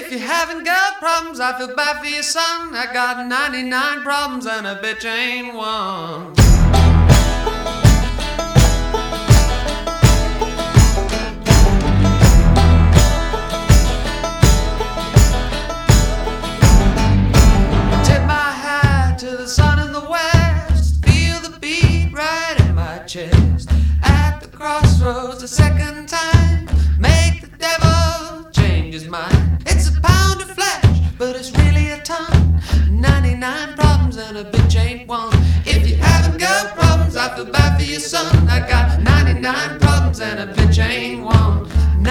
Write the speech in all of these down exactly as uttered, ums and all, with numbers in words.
If you haven't got problems, I feel bad for your son. I got ninety-nine problems and a bitch ain't one. Tip my hat to the sun in the west. Feel the beat right in my chest. At the crossroads a second time. Make the devil change his mind. It's a pound of flesh, but it's really a ton. ninety-nine problems and a bitch ain't one. If you haven't got problems, I feel bad for your son. I got ninety-nine problems and a bitch ain't one.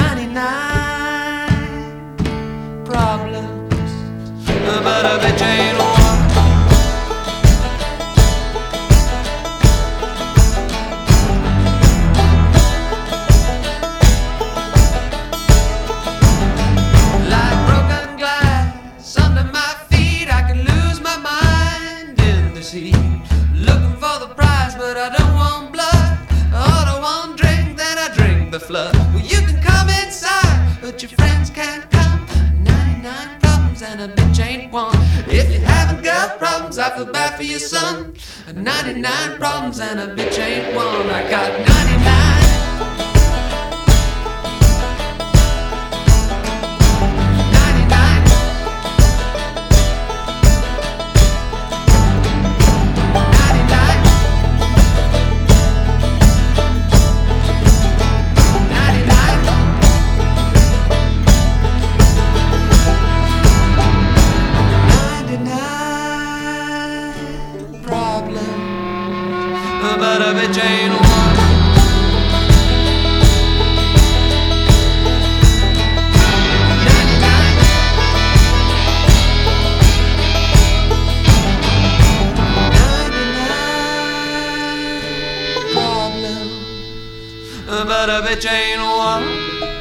ninety-nine problems, but a bitch ain't one. Looking for the prize, but I don't want blood. I don't want drink, then I drink the flood. Well, you can come inside, but your friends can't come. ninety-nine problems and a bitch ain't one. If you haven't got problems, I feel bad for your son. ninety-nine problems and a bitch ain't one. I got ninety-nine. But a bitch ain't one. ninety-nine. ninety-nine problems, but a bitch ain't one.